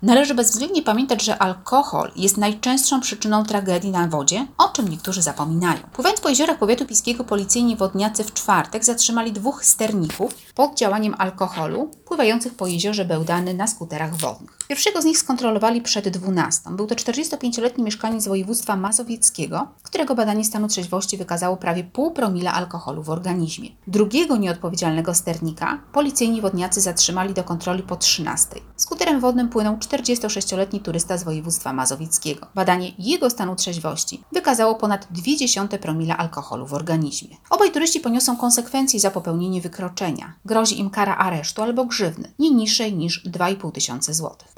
Należy bezwzględnie pamiętać, że alkohol jest najczęstszą przyczyną tragedii na wodzie, o czym niektórzy zapominają. Pływając po jeziorach powiatu piskiego, policyjni wodniacy w czwartek zatrzymali 2 sterników pod działaniem alkoholu pływających po jeziorze Bełdany na skuterach wodnych. Pierwszego z nich skontrolowali przed 12. Był to 45-letni mieszkaniec województwa mazowieckiego, którego badanie stanu trzeźwości wykazało prawie 0,5 promila alkoholu w organizmie. Drugiego nieodpowiedzialnego sternika policyjni wodniacy zatrzymali do kontroli po 13. Skuterem wodnym płynął 46-letni turysta z województwa mazowieckiego. Badanie jego stanu trzeźwości wykazało ponad 0,2 promila alkoholu w organizmie. Obaj turyści poniosą konsekwencje za popełnienie wykroczenia. Grozi im kara aresztu albo grzywny, nie niższej niż 2,5 tysiąca złotych.